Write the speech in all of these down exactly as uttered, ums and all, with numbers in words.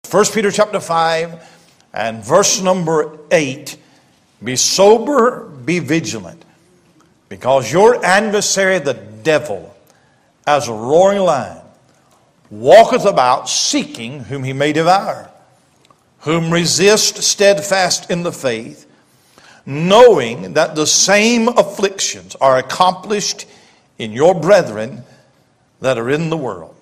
First Peter chapter five and verse number eight. Be sober, be vigilant, because your adversary, the devil, as a roaring lion, walketh about seeking whom he may devour, whom resist steadfast in the faith, knowing that the same afflictions are accomplished in your brethren that are in the world.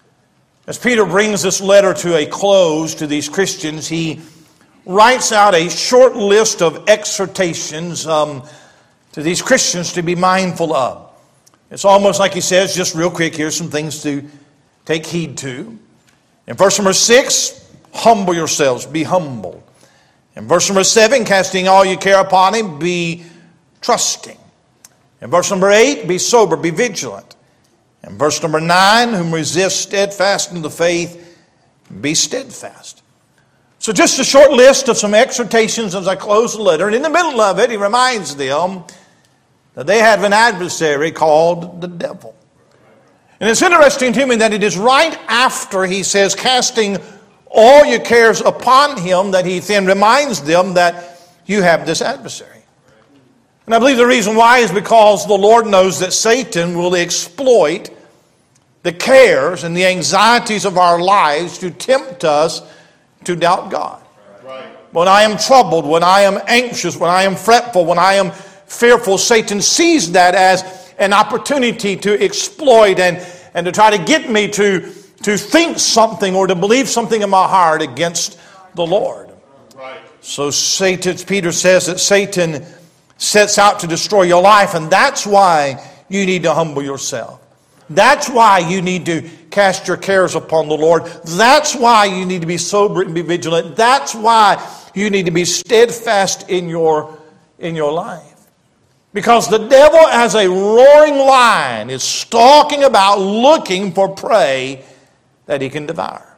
As Peter brings this letter to a close to these Christians, he writes out a short list of exhortations um, to these Christians to be mindful of. It's almost like he says, just real quick, here's some things to take heed to. In verse number six, humble yourselves, be humble. In verse number seven, casting all your care upon him, be trusting. In verse number eight, be sober, be vigilant. In verse number nine, whom resist steadfast in the faith, be steadfast. So just a short list of some exhortations as I close the letter. And in the middle of it, he reminds them that they have an adversary called the devil. And it's interesting to me that it is right after he says, casting all your cares upon him, that he then reminds them that you have this adversary. And I believe the reason why is because the Lord knows that Satan will exploit the cares and the anxieties of our lives to tempt us to doubt God. When I am troubled, when I am anxious, when I am fretful, when I am fearful, Satan sees that as an opportunity to exploit and, and to try to get me to, to think something or to believe something in my heart against the Lord. Right. So Satan, Peter says that Satan sets out to destroy your life, and that's why you need to humble yourself. That's why you need to cast your cares upon the Lord. That's why you need to be sober and be vigilant. That's why you need to be steadfast in your, in your life. Because the devil, as a roaring lion, is stalking about looking for prey that he can devour.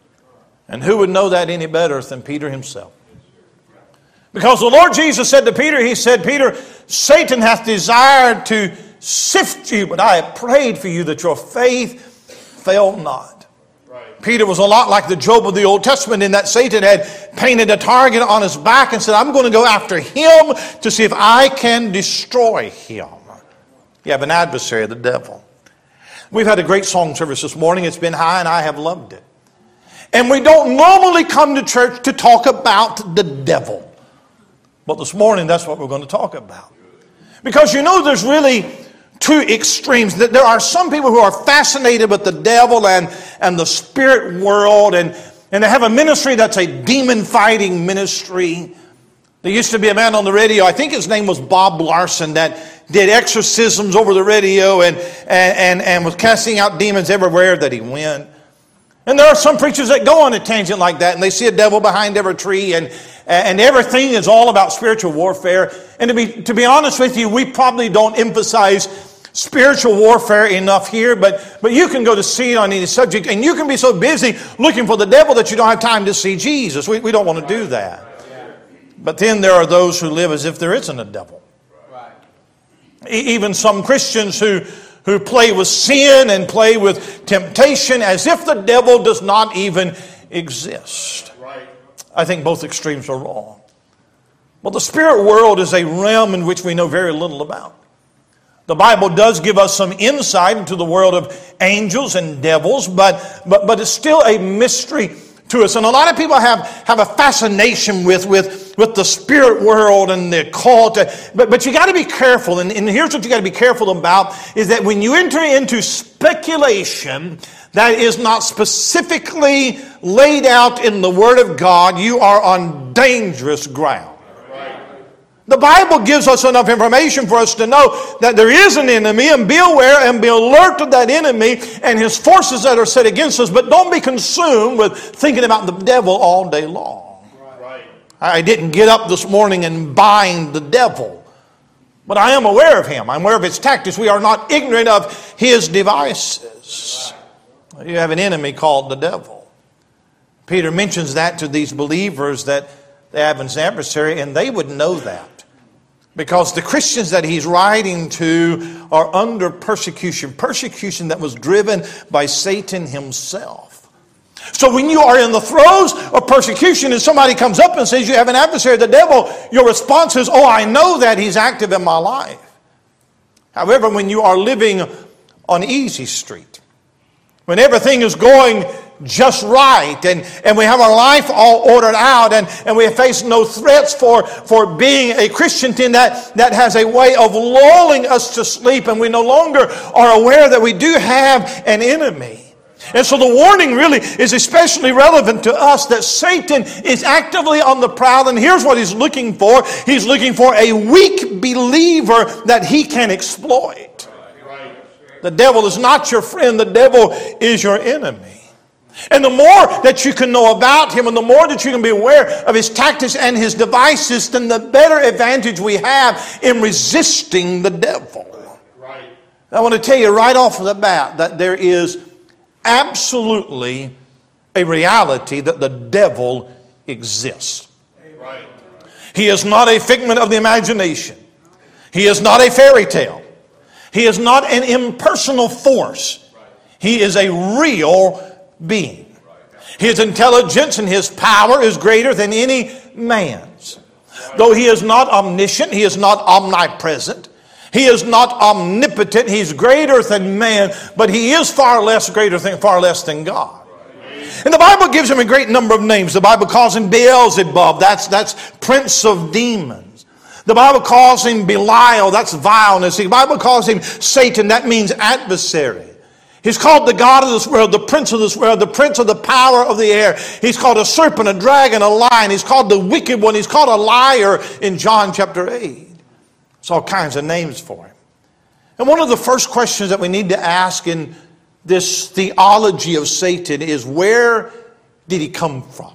And who would know that any better than Peter himself? Because the Lord Jesus said to Peter, he said, Peter, Satan hath desired to sift you, but I have prayed for you that your faith fail not. Right. Peter was a lot like the Job of the Old Testament in that Satan had painted a target on his back and said, I'm going to go after him to see if I can destroy him. You have an adversary, the devil. We've had a great song service this morning. It's been high and I have loved it. And we don't normally come to church to talk about the devil. But this morning, that's what we're going to talk about. Because you know there's really two extremes. There are some people who are fascinated with the devil and, and the spirit world, and, and they have a ministry that's a demon-fighting ministry. There used to be a man on the radio, I think his name was Bob Larson, that did exorcisms over the radio and, and, and, and was casting out demons everywhere that he went. And there are some preachers that go on a tangent like that, and they see a devil behind every tree, and, and everything is all about spiritual warfare. And to be, to be honest with you, we probably don't emphasize spiritual warfare enough here, but, but you can go to see it on any subject, and you can be so busy looking for the devil that you don't have time to see Jesus. We, we don't want to do that. But then there are those who live as if there isn't a devil. Even some Christians who, who play with sin and play with temptation as if the devil does not even exist. I think both extremes are wrong. Well, the spirit world is a realm in which we know very little about. The Bible does give us some insight into the world of angels and devils, but, but, but it's still a mystery to us. And a lot of people have, have a fascination with, with, with the spirit world and the occult. But, but you got to be careful. And, and here's what you got to be careful about, is that when you enter into speculation that is not specifically laid out in the Word of God, you are on dangerous ground. The Bible gives us enough information for us to know that there is an enemy, and be aware and be alert to that enemy and his forces that are set against us. But don't be consumed with thinking about the devil all day long. Right. I didn't get up this morning and bind the devil, but I am aware of him. I'm aware of his tactics. We are not ignorant of his devices. You have an enemy called the devil. Peter mentions that to these believers, that they have an adversary, and they would know that. Because the Christians that he's writing to are under persecution. Persecution that was driven by Satan himself. So when you are in the throes of persecution and somebody comes up and says you have an adversary, the devil, your response is, oh, I know that he's active in my life. However, when you are living on easy street, when everything is going just right and, and we have our life all ordered out and, and we face no threats for, for being a Christian, then that, that has a way of lulling us to sleep, and we no longer are aware that we do have an enemy. And so the warning really is especially relevant to us, that Satan is actively on the prowl, and here's what he's looking for. He's looking for a weak believer that he can exploit. The devil is not your friend. The devil is your enemy. And the more that you can know about him and the more that you can be aware of his tactics and his devices, then the better advantage we have in resisting the devil. I want to tell you right off the bat that there is absolutely a reality that the devil exists. He is not a figment of the imagination. He is not a fairy tale. He is not an impersonal force. He is a real being. His intelligence and his power is greater than any man's. Though he is not omniscient, he is not omnipresent, he is not omnipotent, he's greater than man, but he is far less greater than far less than God. And the Bible gives him a great number of names. The Bible calls him Beelzebub, that's, that's prince of demons. The Bible calls him Belial, that's vileness. The Bible calls him Satan, that means adversary. He's called the God of this world, the prince of this world, the prince of the power of the air. He's called a serpent, a dragon, a lion. He's called the wicked one. He's called a liar in John chapter eight. It's all kinds of names for him. And one of the first questions that we need to ask in this theology of Satan is, where did he come from?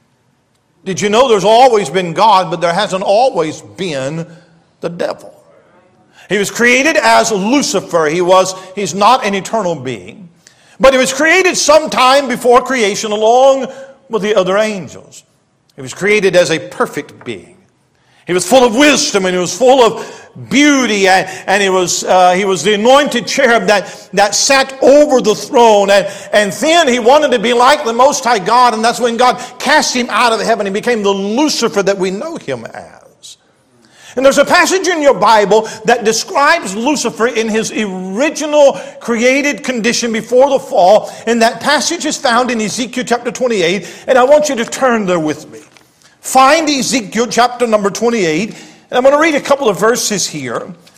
Did you know there's always been God, but there hasn't always been the devil? He was created as Lucifer. He was, he's not an eternal being. But he was created sometime before creation along with the other angels. He was created as a perfect being. He was full of wisdom and he was full of beauty, and, and he was uh, he was the anointed cherub that, that sat over the throne. And, and then he wanted to be like the Most High God, and that's when God cast him out of heaven. He became the Lucifer that we know him as. And there's a passage in your Bible that describes Lucifer in his original created condition before the fall. And that passage is found in Ezekiel chapter twenty-eight. And I want you to turn there with me. Find Ezekiel chapter number twenty-eight. And I'm going to read a couple of verses here.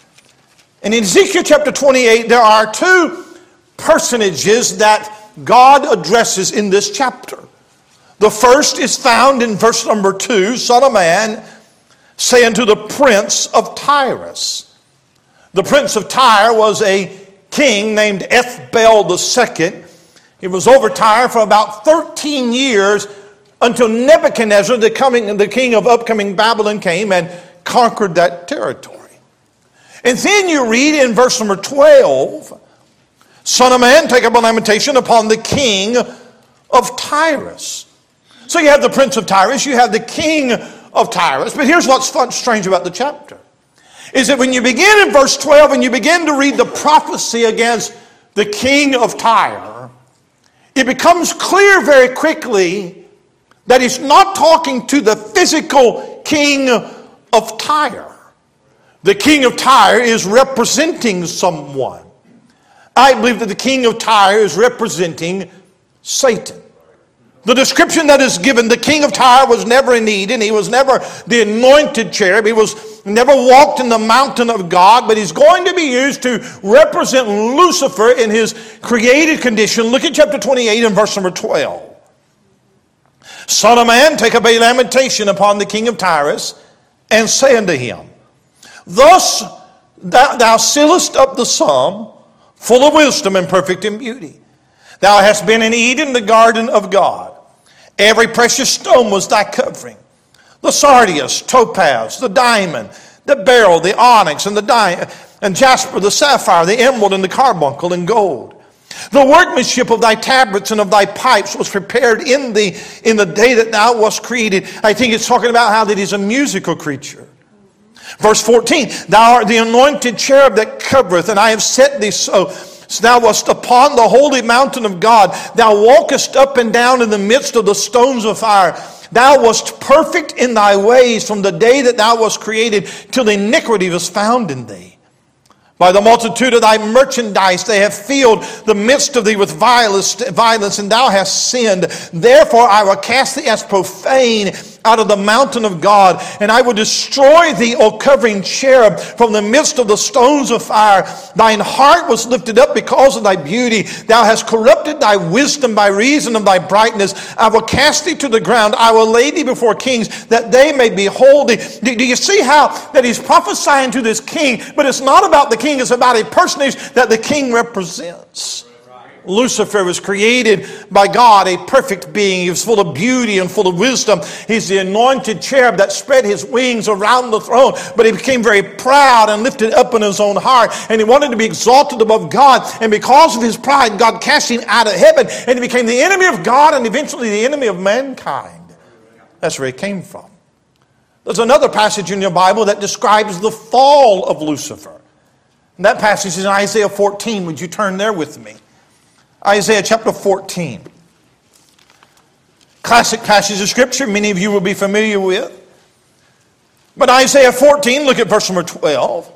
And in Ezekiel chapter twenty-eight, there are two personages that God addresses in this chapter. The first is found in verse number two. Son of man, say unto the prince of Tyrus. The prince of Tyre was a king named Ethbel the second. He was over Tyre for about thirteen years until Nebuchadnezzar, the, coming, the king of upcoming Babylon, came and conquered that territory. And then you read in verse number twelve, Son of man, take up a lamentation upon the king of Tyrus. So you have the prince of Tyrus, you have the king of Tyrus. But here's what's fun, strange about the chapter, is that when you begin in verse twelve and you begin to read the prophecy against the king of Tyre, it becomes clear very quickly that he's not talking to the physical king of Tyre. The king of Tyre is representing someone. I believe that the king of Tyre is representing Satan. The description that is given, the king of Tyre was never in Eden. He was never the anointed cherub. He was never walked in the mountain of God. But he's going to be used to represent Lucifer in his created condition. Look at chapter twenty-eight and verse number twelve. Son of man, take up a lamentation upon the king of Tyrus, and say unto him, Thus thou, thou sealest up the sum, full of wisdom and perfect in beauty. Thou hast been in Eden, the garden of God. Every precious stone was thy covering. The sardius, topaz, the diamond, the beryl, the onyx, and the di- and jasper, the sapphire, the emerald, and the carbuncle, and gold. The workmanship of thy tabrets and of thy pipes was prepared in thee in the day that thou wast created. I think it's talking about how that he's a musical creature. Verse fourteen, thou art the anointed cherub that covereth, and I have set thee so. Thou wast upon the holy mountain of God. Thou walkest up and down in the midst of the stones of fire. Thou wast perfect in thy ways from the day that thou wast created till iniquity was found in thee. By the multitude of thy merchandise they have filled the midst of thee with violence, violence, and thou hast sinned. Therefore I will cast thee as profane out of the mountain of God, and I will destroy thee, O covering cherub, from the midst of the stones of fire. Thine heart was lifted up because of thy beauty. Thou hast corrupted thy wisdom by reason of thy brightness. I will cast thee to the ground. I will lay thee before kings, that they may behold thee. Do, do you see how that he's prophesying to this king? But it's not about the king. It's about a personage that the king represents. Lucifer was created by God, a perfect being. He was full of beauty and full of wisdom. He's the anointed cherub that spread his wings around the throne. But he became very proud and lifted up in his own heart. And he wanted to be exalted above God. And because of his pride, God cast him out of heaven. And he became the enemy of God and eventually the enemy of mankind. That's where he came from. There's another passage in your Bible that describes the fall of Lucifer. And that passage is in Isaiah fourteen. Would you turn there with me? Isaiah chapter fourteen. Classic passage of Scripture many of you will be familiar with. But Isaiah fourteen, look at verse number twelve.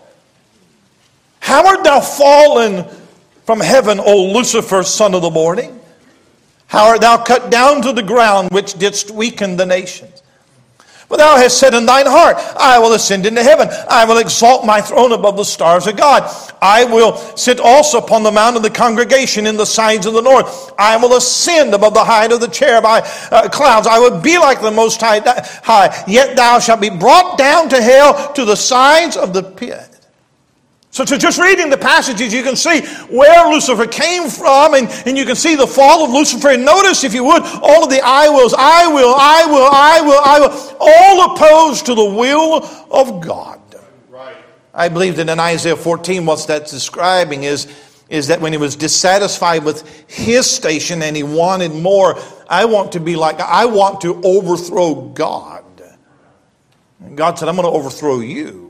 How art thou fallen from heaven, O Lucifer, son of the morning? How art thou cut down to the ground, which didst weaken the nations? But thou hast said in thine heart, I will ascend into heaven. I will exalt my throne above the stars of God. I will sit also upon the mount of the congregation in the sides of the north. I will ascend above the height of the cherub uh, clouds. I will be like the Most High, high. Yet thou shalt be brought down to hell, to the sides of the pit. So to just reading the passages, you can see where Lucifer came from, and, and you can see the fall of Lucifer. And notice, if you would, all of the I wills, I will, I will, I will, I will, all opposed to the will of God. Right. I believe that in Isaiah fourteen, what that's describing is, is that when he was dissatisfied with his station and he wanted more, I want to be like, I want to overthrow God. And God said, I'm going to overthrow you.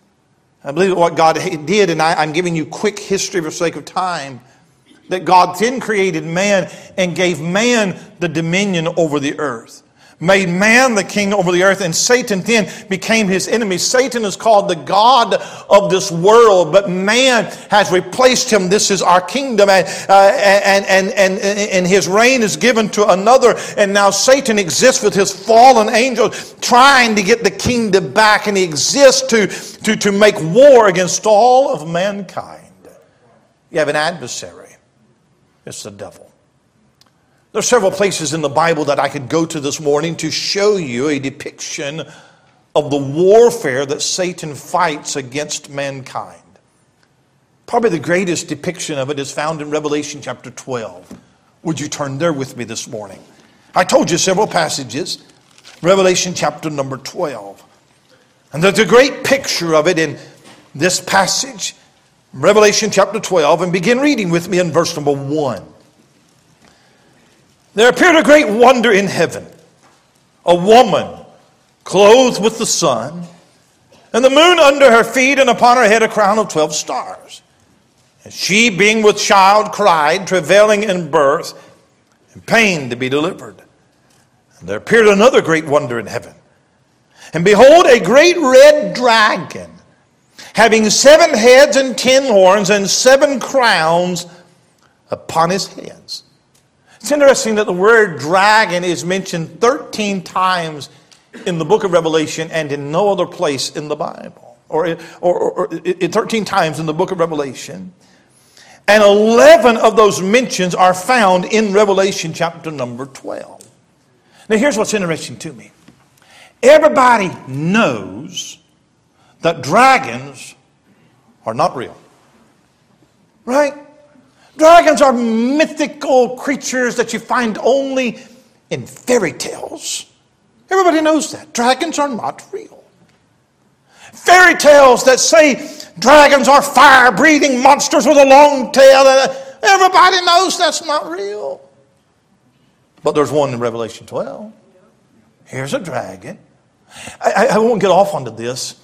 I believe that what God did, and I, I'm giving you quick history for the sake of time, that God then created man and gave man the dominion over the earth. Made man the king over the earth, and Satan then became his enemy. Satan is called the God of this world, but man has replaced him. This is our kingdom, and, uh, and, and, and, and his reign is given to another. And now Satan exists with his fallen angels, trying to get the kingdom back, and he exists to, to, to make war against all of mankind. You have an adversary. It's the devil. There are several places in the Bible that I could go to this morning to show you a depiction of the warfare that Satan fights against mankind. Probably the greatest depiction of it is found in Revelation chapter twelve. Would you turn there with me this morning? I told you several passages. Revelation chapter number twelve. And there's a great picture of it in this passage. Revelation chapter twelve. And begin reading with me in verse number one. There appeared a great wonder in heaven, a woman clothed with the sun, and the moon under her feet, and upon her head a crown of twelve stars. And she, being with child, cried, travailing in birth, and pain to be delivered. And there appeared another great wonder in heaven. And behold, a great red dragon, having seven heads and ten horns, and seven crowns upon his heads. It's interesting that the word dragon is mentioned thirteen times in the book of Revelation and in no other place in the Bible. Or, or, or, or thirteen times in the book of Revelation. And eleven of those mentions are found in Revelation chapter number twelve. Now here's what's interesting to me. Everybody knows that dragons are not real. Right? Dragons are mythical creatures that you find only in fairy tales. Everybody knows that. Dragons are not real. Fairy tales that say dragons are fire-breathing monsters with a long tail. Everybody knows that's not real. But there's one in Revelation twelve. Here's a dragon. I, I won't get off onto this.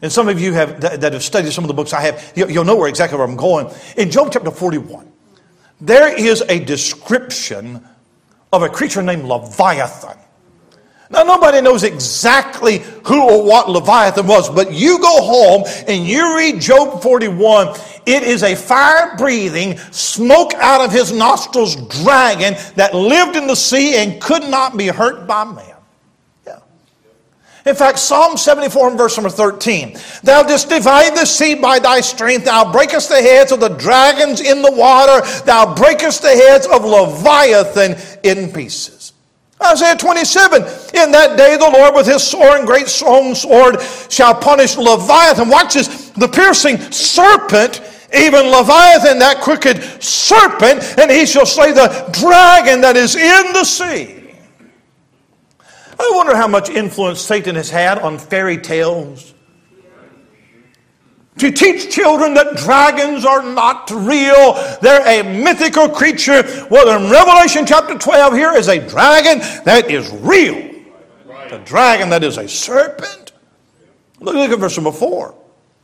And some of you have that have studied some of the books I have, you'll know where exactly where I'm going. In Job chapter forty-one, there is a description of a creature named Leviathan. Now, nobody knows exactly who or what Leviathan was, but you go home and you read Job forty-one. It is a fire-breathing, smoke out of his nostrils dragon that lived in the sea and could not be hurt by man. Yeah. In fact, Psalm seventy-four and verse number thirteen. Thou didst divide the sea by thy strength. Thou breakest the heads of the dragons in the water. Thou breakest the heads of Leviathan in pieces. Isaiah twenty-seven, in that day the Lord with his sword and great strong sword shall punish Leviathan. Watch this, the piercing serpent, even Leviathan, that crooked serpent, and he shall slay the dragon that is in the sea. I wonder how much influence Satan has had on fairy tales. To teach children that dragons are not real. They're a mythical creature. Well, in Revelation chapter twelve, here is a dragon that is real. A dragon that is a serpent. Look, look at verse number four.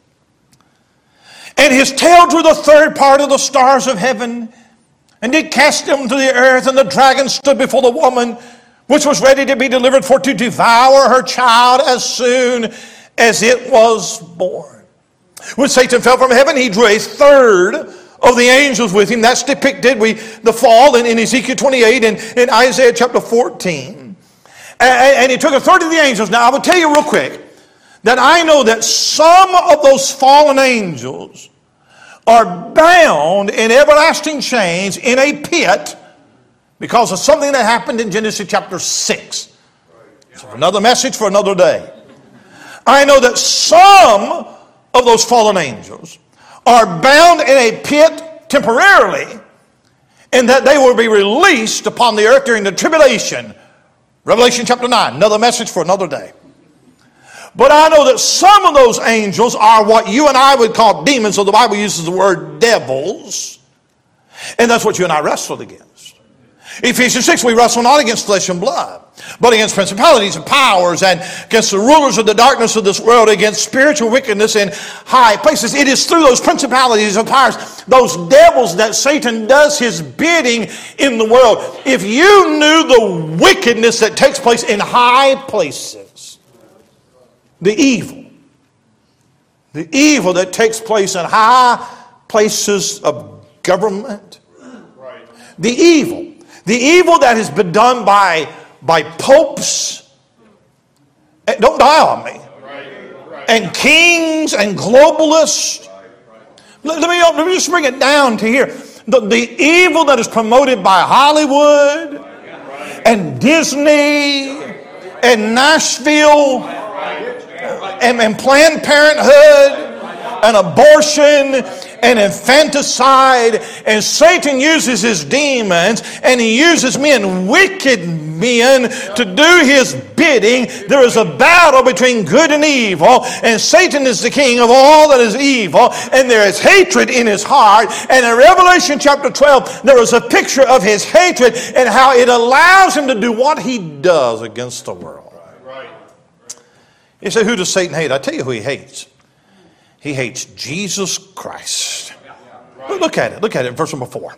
And his tail drew the third part of the stars of heaven, and did cast them to the earth, and the dragon stood before the woman, which was ready to be delivered for to devour her child as soon as it was born. When Satan fell from heaven, he drew a third of the angels with him. That's depicted, we the fall in, in Ezekiel twenty-eight and in Isaiah chapter fourteen. And, and he took a third of the angels. Now, I will tell you real quick that I know that some of those fallen angels are bound in everlasting chains in a pit because of something that happened in Genesis chapter six. So another message for another day. I know that some of those fallen angels are bound in a pit temporarily, and that they will be released upon the earth during the tribulation. Revelation chapter nine, another message for another day. But I know that some of those angels are what you and I would call demons, so the Bible uses the word devils, and that's what you and I wrestled against. Ephesians six, we wrestle not against flesh and blood, but against principalities and powers and against the rulers of the darkness of this world, against spiritual wickedness in high places. It is through those principalities and powers, those devils, that Satan does his bidding in the world. If you knew the wickedness that takes place in high places, the evil, the evil that takes place in high places of government, the evil, the evil that has been done by, by popes, don't die on me, and kings and globalists. Let me, let me just bring it down to here. The, the evil that is promoted by Hollywood and Disney and Nashville and, and Planned Parenthood and abortion and infanticide, and Satan uses his demons and he uses men, wicked men, to do his bidding. There is a battle between good and evil, and Satan is the king of all that is evil, and there is hatred in his heart. And in Revelation chapter twelve, there is a picture of his hatred and how it allows him to do what he does against the world. You say, who does Satan hate? I tell you who he hates. He hates Jesus Christ. Look at it. Look at it. Verse number four.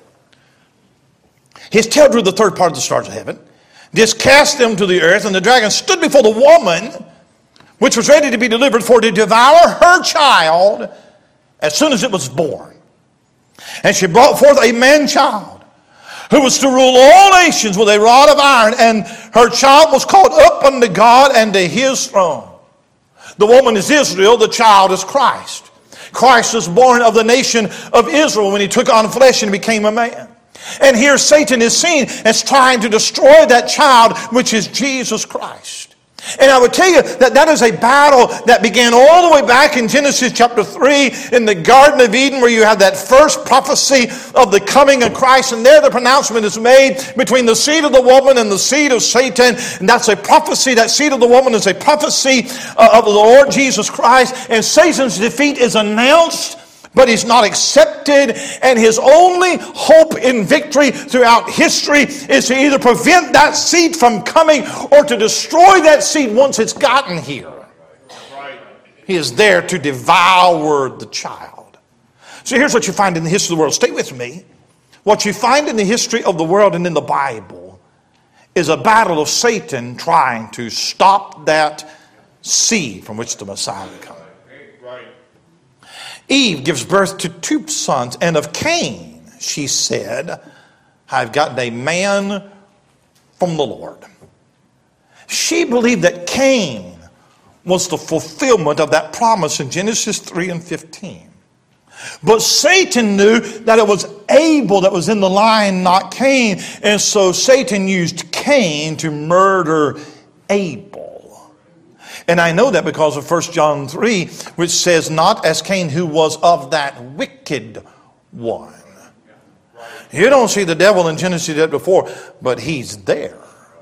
His tail drew the third part of the stars of heaven, did cast them to the earth, and the dragon stood before the woman, which was ready to be delivered for to devour her child as soon as it was born. And she brought forth a man-child who was to rule all nations with a rod of iron, and her child was called up unto God and to his throne. The woman is Israel, the child is Christ. Christ was born of the nation of Israel when he took on flesh and became a man. And here Satan is seen as trying to destroy that child, which is Jesus Christ. And I would tell you that that is a battle that began all the way back in Genesis chapter three in the Garden of Eden, where you have that first prophecy of the coming of Christ. And there the pronouncement is made between the seed of the woman and the seed of Satan. And that's a prophecy. That seed of the woman is a prophecy uh, of the Lord Jesus Christ. And Satan's defeat is announced, but he's not accepted, and his only hope in victory throughout history is to either prevent that seed from coming or to destroy that seed once it's gotten here. He is there to devour the child. So here's what you find in the history of the world. Stay with me. What you find in the history of the world and in the Bible is a battle of Satan trying to stop that seed from which the Messiah would come. Eve gives birth to two sons, and of Cain, she said, I've gotten a man from the Lord. She believed that Cain was the fulfillment of that promise in Genesis three and fifteen. But Satan knew that it was Abel that was in the line, not Cain. And so Satan used Cain to murder Abel. And I know that because of First John three, which says, not as Cain who was of that wicked one. You don't see the devil in Genesis chapter four, but he's there.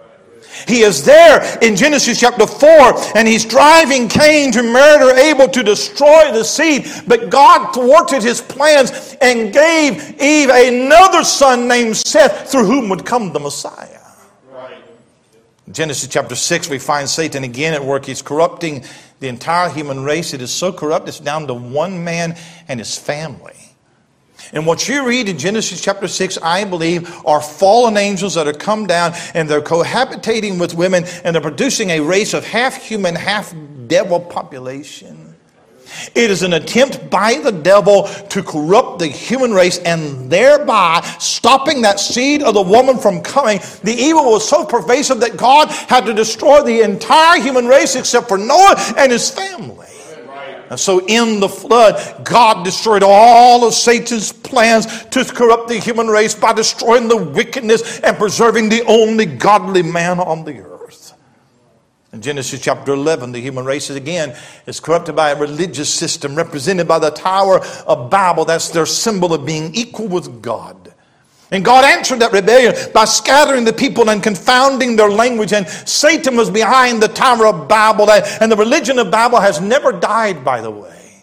He is there in Genesis chapter four, and he's driving Cain to murder Abel to destroy the seed. But God thwarted his plans and gave Eve another son named Seth, through whom would come the Messiah. Right. In Genesis chapter six, we find Satan again at work. He's corrupting the entire human race. It is so corrupt, it's down to one man and his family. And what you read in Genesis chapter six, I believe, are fallen angels that are come down, and they're cohabitating with women, and they're producing a race of half human, half devil population. It is an attempt by the devil to corrupt the human race, and thereby stopping that seed of the woman from coming. The evil was so pervasive that God had to destroy the entire human race except for Noah and his family. And so in the flood, God destroyed all of Satan's plans to corrupt the human race by destroying the wickedness and preserving the only godly man on the earth. In Genesis chapter eleven, the human race again is corrupted by a religious system represented by the Tower of Babel. That's their symbol of being equal with God. And God answered that rebellion by scattering the people and confounding their language. And Satan was behind the Tower of Babel. And the religion of Babel has never died, by the way.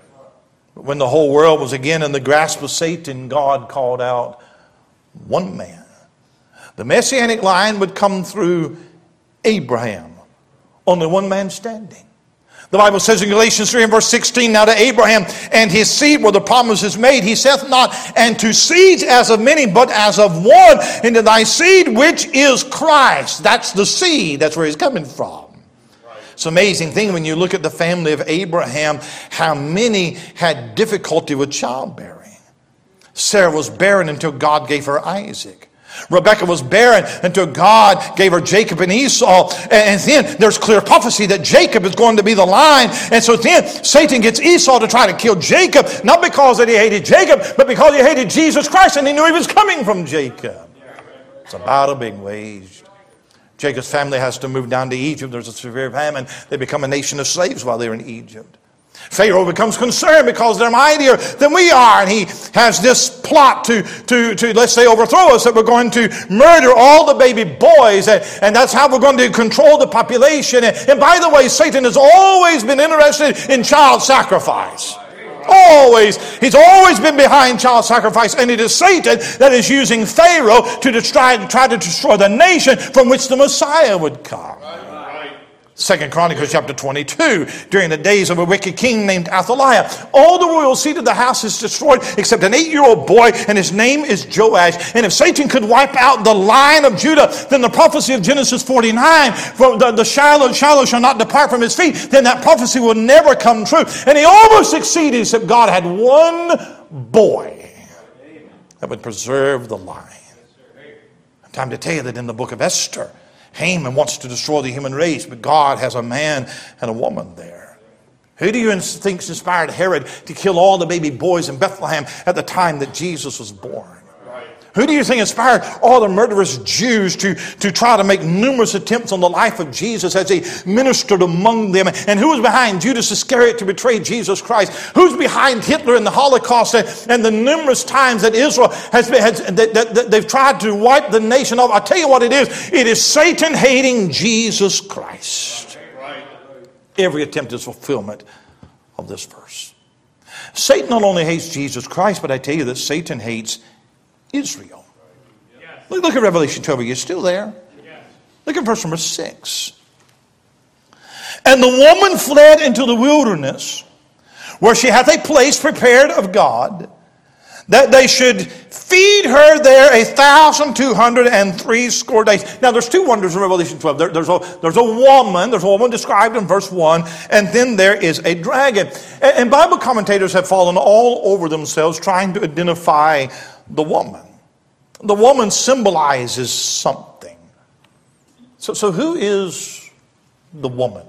But when the whole world was again in the grasp of Satan, God called out one man. The Messianic line would come through Abraham. Only one man standing. The Bible says in Galatians three and verse sixteen, now to Abraham and his seed were the promises made. He saith not, and to seeds as of many, but as of one, and to thy seed which is Christ. That's the seed. That's where he's coming from. It's an amazing thing when you look at the family of Abraham, how many had difficulty with childbearing. Sarah was barren until God gave her Isaac. Rebekah was barren until God gave her Jacob and Esau. And then there's clear prophecy that Jacob is going to be the line. And so then Satan gets Esau to try to kill Jacob, not because that he hated Jacob, but because he hated Jesus Christ and he knew he was coming from Jacob. It's a battle being waged. Jacob's family has to move down to Egypt. There's a severe famine. They become a nation of slaves while they're in Egypt. Pharaoh becomes concerned because they're mightier than we are. And he has this plot to, to, to let's say, overthrow us, that we're going to murder all the baby boys. And, and that's how we're going to control the population. And, and by the way, Satan has always been interested in child sacrifice. Always. He's always been behind child sacrifice. And it is Satan that is using Pharaoh to try, try to destroy the nation from which the Messiah would come. Second Chronicles chapter twenty-two, during the days of a wicked king named Athaliah, all the royal seat of the house is destroyed except an eight-year-old boy, and his name is Joash. And if Satan could wipe out the line of Judah, then the prophecy of Genesis forty-nine, from the, the Shiloh, Shiloh shall not depart from his feet, then that prophecy will never come true. And he almost succeeded, except God had one boy that would preserve the line. Time to tell you that in the book of Esther, Haman wants to destroy the human race, but God has a man and a woman there. Who do you think inspired Herod to kill all the baby boys in Bethlehem at the time that Jesus was born? Who do you think inspired all the murderous Jews to, to try to make numerous attempts on the life of Jesus as he ministered among them? And who was behind Judas Iscariot to betray Jesus Christ? Who's behind Hitler in the Holocaust and, and the numerous times that Israel has been, has, that, that, that they've tried to wipe the nation off? I'll tell you what it is. It is Satan hating Jesus Christ. Every attempt is fulfillment of this verse. Satan not only hates Jesus Christ, but I tell you that Satan hates Israel. Yes. Look, look at Revelation twelve. Are you still there? Yes. Look at verse number six. And the woman fled into the wilderness, where she hath a place prepared of God, that they should feed her there a thousand two hundred and three score days. Now there's two wonders in Revelation twelve. There, there's, a, there's a woman, there's a woman described in verse one, and then there is a dragon. And, and Bible commentators have fallen all over themselves trying to identify the woman. The woman symbolizes something. So, so who is the woman?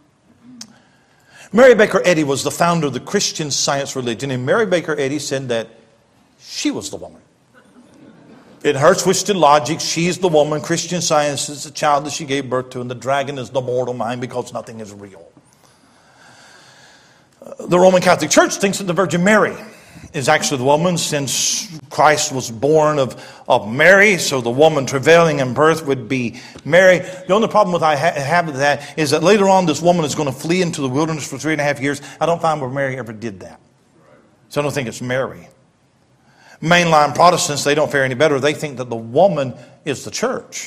Mary Baker Eddy was the founder of the Christian Science religion, and Mary Baker Eddy said that she was the woman. In her twisted logic, she's the woman. Christian Science is the child that she gave birth to, and the dragon is the mortal mind because nothing is real. The Roman Catholic Church thinks that the Virgin Mary is actually the woman, since Christ was born of, of Mary, so the woman travailing in birth would be Mary. The only problem with I ha- have with that is that later on this woman is going to flee into the wilderness for three and a half years. I don't find where Mary ever did that. So I don't think it's Mary. Mainline Protestants, they don't fare any better. They think that the woman is the church.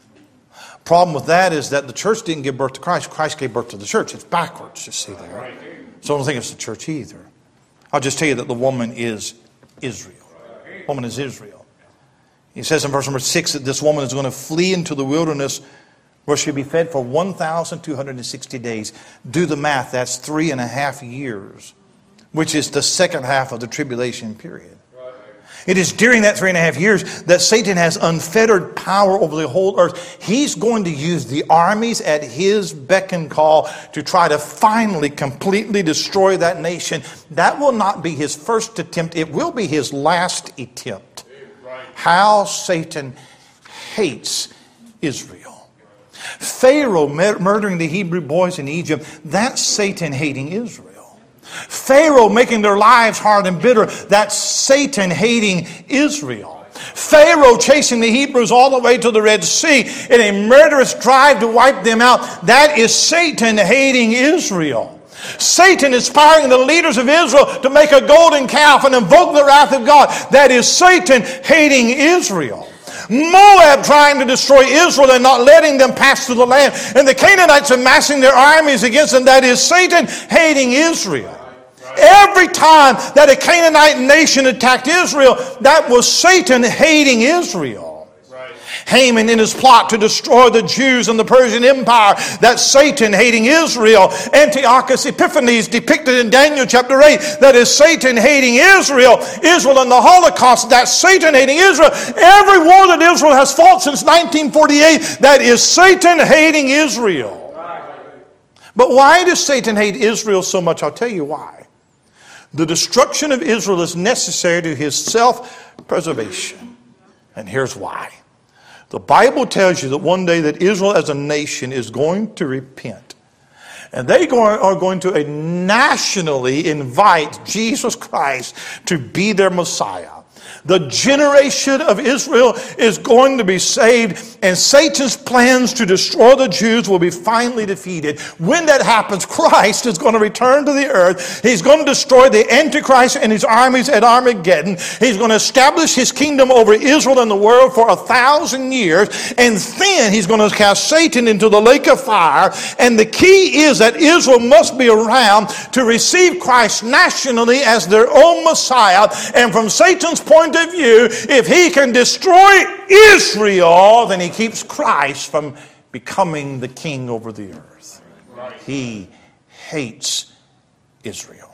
Problem with that is that the church didn't give birth to Christ. Christ gave birth to the church. It's backwards, you see there. So I don't think it's the church either. I'll just tell you that the woman is Israel. The woman is Israel. He says in verse number six that this woman is going to flee into the wilderness where she'll be fed for one thousand two hundred sixty days. Do the math. That's three and a half years, which is the second half of the tribulation period. It is during that three and a half years that Satan has unfettered power over the whole earth. He's going to use the armies at his beck and call to try to finally completely destroy that nation. That will not be his first attempt. It will be his last attempt. How Satan hates Israel. Pharaoh murdering the Hebrew boys in Egypt, that's Satan hating Israel. Pharaoh making their lives hard and bitter, that's Satan hating Israel. Pharaoh chasing the Hebrews all the way to the Red Sea in a murderous drive to wipe them out, that is Satan hating Israel. Satan inspiring the leaders of Israel to make a golden calf and invoke the wrath of God, that is Satan hating Israel. Moab trying to destroy Israel and not letting them pass through the land, and the Canaanites amassing their armies against them, that is Satan hating Israel. Every time that a Canaanite nation attacked Israel, that was Satan hating Israel. Right. Haman in his plot to destroy the Jews and the Persian Empire, that's Satan hating Israel. Antiochus Epiphanes depicted in Daniel chapter eight, that is Satan hating Israel. Israel and the Holocaust, that's Satan hating Israel. Every war that Israel has fought since nineteen forty-eight, that is Satan hating Israel. Right. But why does Satan hate Israel so much? I'll tell you why. The destruction of Israel is necessary to his self-preservation. And here's why. The Bible tells you that one day that Israel as a nation is going to repent. And they are going to nationally invite Jesus Christ to be their Messiah. The generation of Israel is going to be saved, and Satan's plans to destroy the Jews will be finally defeated. When that happens, Christ is going to return to the earth. He's going to destroy the Antichrist and his armies at Armageddon. He's going to establish his kingdom over Israel and the world for a thousand years, and then he's going to cast Satan into the lake of fire. And the key is that Israel must be around to receive Christ nationally as their own Messiah. And from Satan's point of view, if he can destroy Israel, then he keeps Christ from becoming the king over the earth. He hates Israel.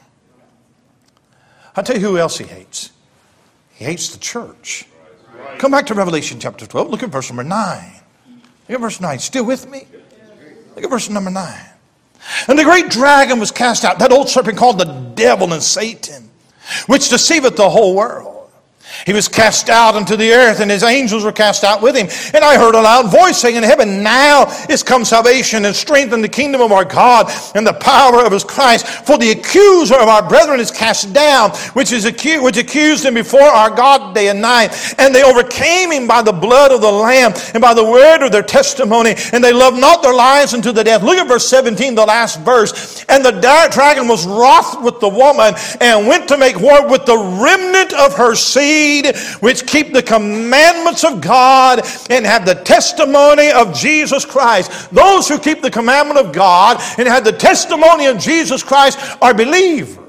I'll tell you who else he hates. He hates the church. Come back to Revelation chapter twelve. Look at verse number nine. Look at verse nine. Still with me? Look at verse number nine. And the great dragon was cast out, that old serpent called the devil and Satan, which deceiveth the whole world. He was cast out into the earth, and his angels were cast out with him. And I heard a loud voice saying in heaven, now is come salvation and strength in the kingdom of our God and the power of his Christ. For the accuser of our brethren is cast down, which is accused, which accused him before our God day and night. And they overcame him by the blood of the Lamb and by the word of their testimony. And they loved not their lives unto the death. Look at verse seventeen, the last verse. And the dragon was wroth with the woman and went to make war with the remnant of her seed, seed, which keep the commandments of God and have the testimony of Jesus Christ. Those who keep the commandment of God and have the testimony of Jesus Christ are believers.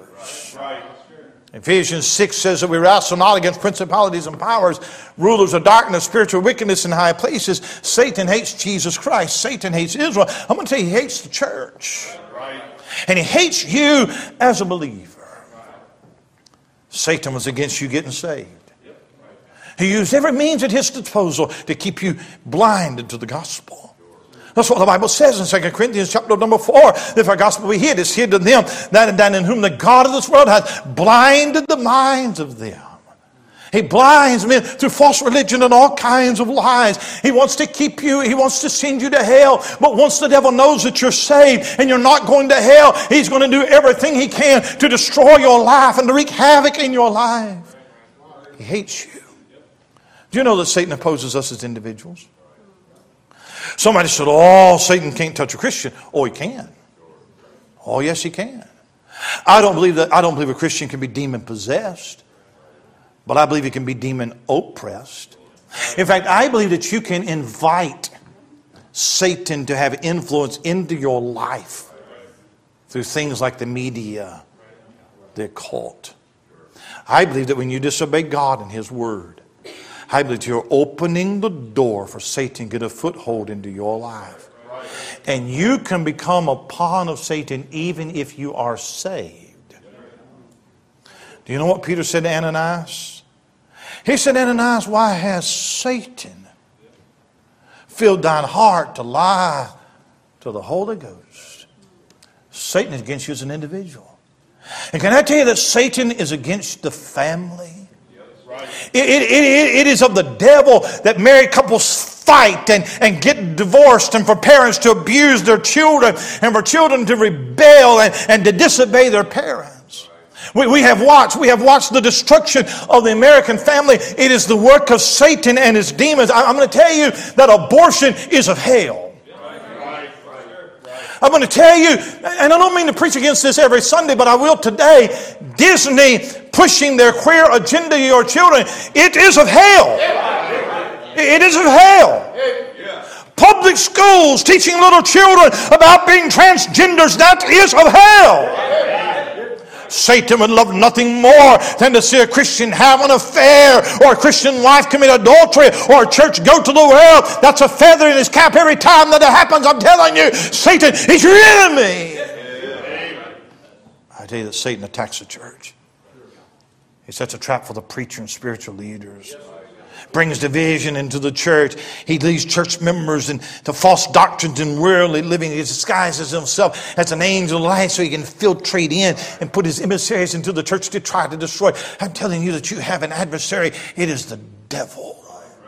Ephesians six says that we wrestle not against principalities and powers, rulers of darkness, spiritual wickedness in high places. Satan hates Jesus Christ. Satan hates Israel. I'm going to tell you, he hates the church. And he hates you as a believer. Satan was against you getting saved. He used every means at his disposal to keep you blinded to the gospel. That's what the Bible says in Second Corinthians chapter number four. If our gospel be hid, it's hid to them that, that in whom the God of this world hath blinded the minds of them. He blinds men through false religion and all kinds of lies. He wants to keep you, he wants to send you to hell. But once the devil knows that you're saved and you're not going to hell, he's going to do everything he can to destroy your life and to wreak havoc in your life. He hates you. Do you know that Satan opposes us as individuals? Somebody said, oh, Satan can't touch a Christian. Oh, he can. Oh, yes, he can. I don't believe that. I don't believe a Christian can be demon possessed, but I believe he can be demon oppressed. In fact, I believe that you can invite Satan to have influence into your life through things like the media, the occult. I believe that when you disobey God and His Word, I believe you're opening the door for Satan to get a foothold into your life. And you can become a pawn of Satan even if you are saved. Do you know what Peter said to Ananias? He said, Ananias, why has Satan filled thine heart to lie to the Holy Ghost? Satan is against you as an individual. And can I tell you that Satan is against the family? It, it, it, it is of the devil that married couples fight and, and get divorced, and for parents to abuse their children, and for children to rebel and, and to disobey their parents. We, we have watched, we have watched the destruction of the American family. It is the work of Satan and his demons. I, I'm going to tell you that abortion is of hell. I'm going to tell you, and I don't mean to preach against this every Sunday, but I will today. Disney pushing their queer agenda to your children, it is of hell. It is of hell. Public schools teaching little children about being transgenders, that is of hell. Satan would love nothing more than to see a Christian have an affair, or a Christian wife commit adultery, or a church go to the world. That's a feather in his cap every time that it happens. I'm telling you, Satan is your enemy. I tell you that Satan attacks the church. He sets a trap for the preacher and spiritual leaders. Brings division into the church. He leads church members into false doctrines and worldly living. He disguises himself as an angel of light so he can filtrate in and put his emissaries into the church to try to destroy. I'm telling you that you have an adversary. It is the devil.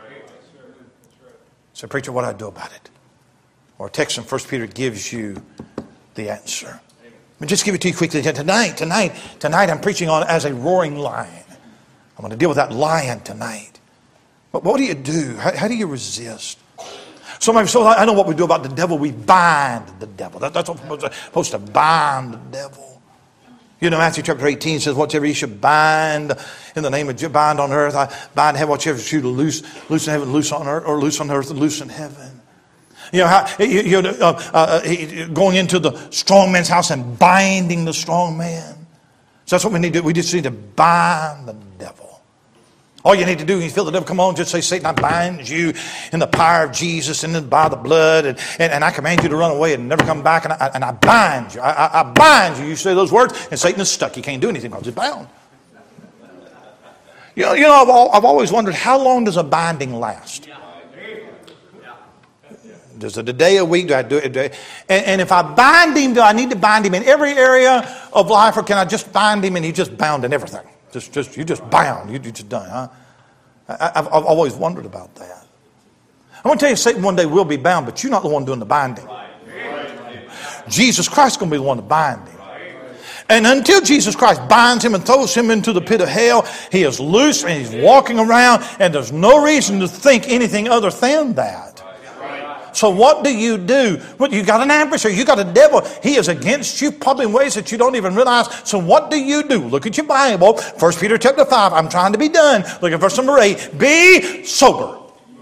So, preacher, what do I do about it? Our text in First Peter gives you the answer. Let me just give it to you quickly. Tonight, tonight, tonight I'm preaching on as a roaring lion. I'm going to deal with that lion tonight. But what do you do? How, how do you resist? Somebody says, I know what we do about the devil. We bind the devil. That, that's what we're supposed to bind the devil. You know, Matthew chapter eighteen says, whatever you should bind in the name of Jesus, bind on earth. I bind heaven, whatever you should loose, loose in heaven, loose on earth, or loose on earth and loose in heaven. You know, how, you, you, uh, uh, going into the strong man's house and binding the strong man. So that's what we need to do. We just need to bind the devil. All you need to do when you feel the devil come on, just say, Satan, I bind you in the power of Jesus and then by the blood. And, and, and I command you to run away and never come back. And I, and I bind you. I, I, I bind you. You say those words and Satan is stuck. He can't do anything because he's bound. You know, you know I've, all, I've always wondered, how long does a binding last? Does it a day, a week? Do I do it a day? And, and if I bind him, do I need to bind him in every area of life, or can I just bind him and he's just bound in everything? Just, just, you just bound. You, you just done, huh? I, I've, I've always wondered about that. I want to tell you, Satan one day will be bound, but you're not the one doing the binding. Jesus Christ is going to be the one to bind him. And until Jesus Christ binds him and throws him into the pit of hell, he is loose and he's walking around, and there's no reason to think anything other than that. So what do you do? Well, you got an adversary. You got a devil. He is against you probably in ways that you don't even realize. So what do you do? Look at your Bible. First Peter chapter five. I'm trying to be done. Look at verse number eight. Be sober.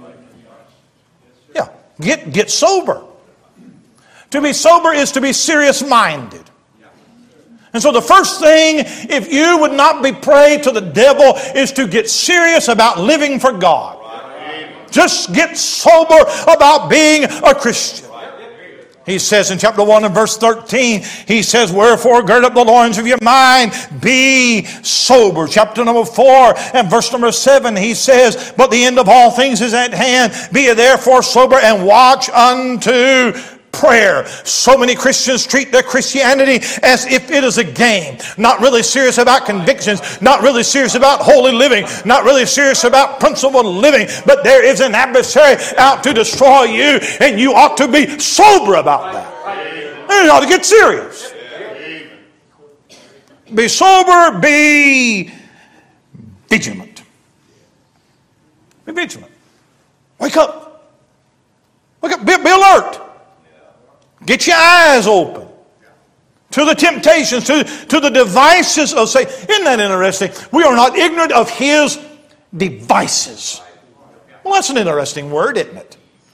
Yeah. Get, get sober. To be sober is to be serious-minded. And so the first thing, if you would not be prey to the devil, is to get serious about living for God. Just get sober about being a Christian. He says in chapter one and verse thirteen, he says, wherefore gird up the loins of your mind, be sober. Chapter number four and verse number seven, he says, but the end of all things is at hand. Be ye therefore sober and watch unto prayer. So many Christians treat their Christianity as if it is a game. Not really serious about convictions. Not really serious about holy living. Not really serious about principled living. But there is an adversary out to destroy you, and you ought to be sober about that. You ought to get serious. Be sober, be vigilant. Be vigilant. Wake up. Wake up. Be, be alert. Get your eyes open to the temptations, to, to the devices of Satan. Isn't that interesting? We are not ignorant of his devices. Well, that's an interesting word, isn't it?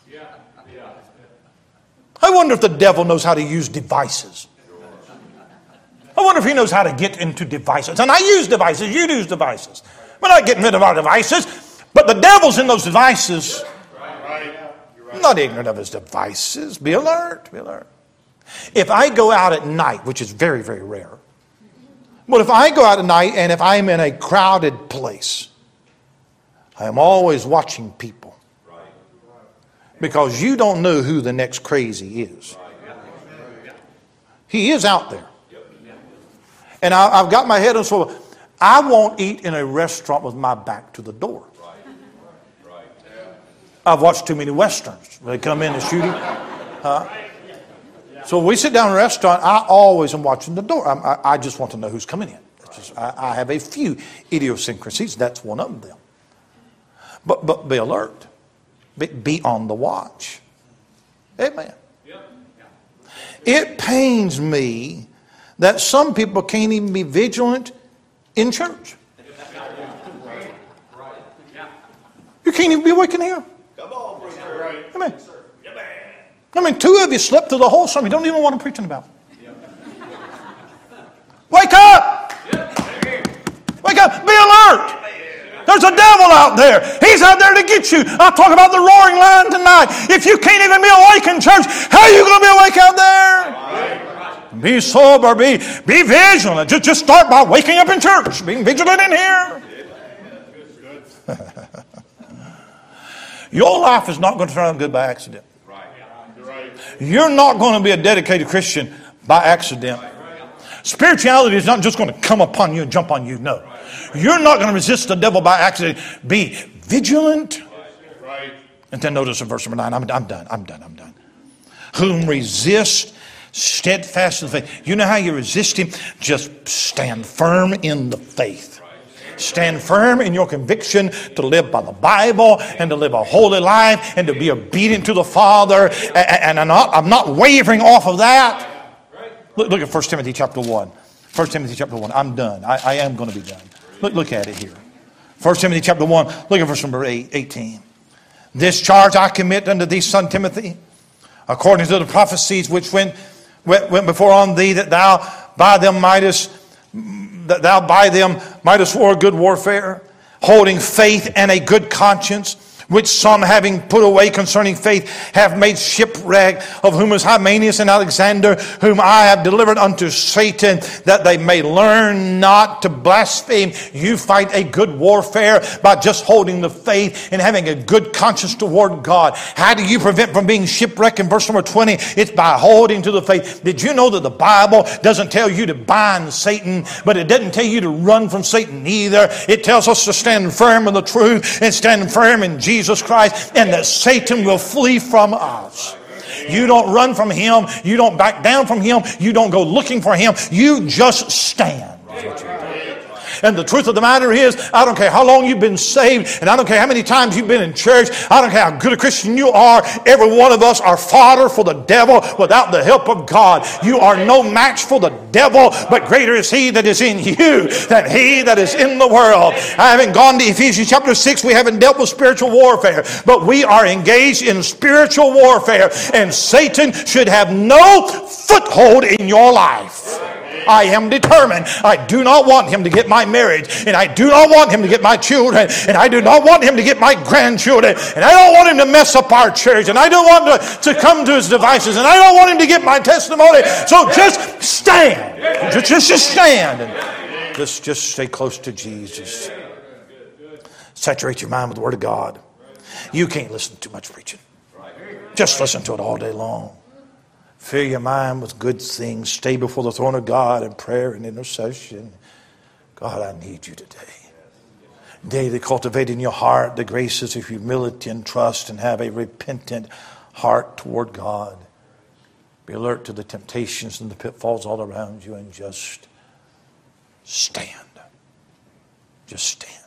I wonder if the devil knows how to use devices. I wonder if he knows how to get into devices. And I use devices, you use devices. We're not getting rid of our devices, but the devil's in those devices. I'm not ignorant of his devices. Be alert. Be alert. If I go out at night, which is very, very rare, but if I go out at night and if I'm in a crowded place, I am always watching people. Because you don't know who the next crazy is. He is out there. And I, I've got my head on swivel. I won't eat in a restaurant with my back to the door. I've watched too many Westerns. They come in and shoot him. Huh? So when we sit down in a restaurant, I always am watching the door. I, I, I just want to know who's coming in. Just, I, I have a few idiosyncrasies. That's one of them. But, but be alert. Be, be on the watch. Amen. It pains me that some people can't even be vigilant in church. You can't even be awake in here. Amen. I mean, two of you slept through the whole sermon. You don't even know what I'm preaching about. Wake up! Wake up! Be alert! There's a devil out there. He's out there to get you. I'll talk about the roaring lion tonight. If you can't even be awake in church, how are you going to be awake out there? Be sober. Be, be vigilant. Just, just start by waking up in church. Being vigilant in here. Your life is not going to turn out good by accident. You're not going to be a dedicated Christian by accident. Spirituality is not just going to come upon you and jump on you. No. You're not going to resist the devil by accident. Be vigilant. And then notice in verse number nine. I'm, I'm done. I'm done. I'm done. Whom resist steadfast in the faith. You know how you resist him? Just stand firm in the faith. Stand firm in your conviction to live by the Bible and to live a holy life and to be obedient to the Father. And I'm not, I'm not wavering off of that. Look, look at First Timothy chapter one. First Timothy chapter one. I'm done. I, I am going to be done. Look, look at it here. First Timothy chapter one. Look at verse number eight, eighteen. This charge I commit unto thee, son Timothy, according to the prophecies which went, went, went before on thee, that thou by them mightest that thou by them mightest war a good warfare, holding faith and a good conscience, which some having put away concerning faith have made shipwreck, of whom is Hymenaeus and Alexander, whom I have delivered unto Satan, that they may learn not to blaspheme. You fight a good warfare by just holding the faith and having a good conscience toward God. How do you prevent from being shipwrecked? In verse number twenty, it's by holding to the faith. Did you know that the Bible doesn't tell you to bind Satan, but it doesn't tell you to run from Satan either? It tells us to stand firm in the truth and stand firm in Jesus. Jesus Christ, and that Satan will flee from us. You don't run from him. You don't back down from him. You don't go looking for him. You just stand. And the truth of the matter is, I don't care how long you've been saved, and I don't care how many times you've been in church, I don't care how good a Christian you are, every one of us are fodder for the devil without the help of God. You are no match for the devil, but greater is he that is in you than he that is in the world. I haven't gone to Ephesians chapter six. We haven't dealt with spiritual warfare, but we are engaged in spiritual warfare, and Satan should have no foothold in your life. I am determined. I do not want him to get my marriage, and I do not want him to get my children, and I do not want him to get my grandchildren, and I don't want him to mess up our church, and I don't want to, to come to his devices, and I don't want him to get my testimony. So just stand. Just, just, just stand. And just, just stay close to Jesus. Saturate your mind with the Word of God. You can't listen to too much preaching. Just listen to it all day long. Fill your mind with good things. Stay before the throne of God in prayer and intercession. God, I need you today. Daily cultivate in your heart the graces of humility and trust, and have a repentant heart toward God. Be alert to the temptations and the pitfalls all around you, and just stand. Just stand.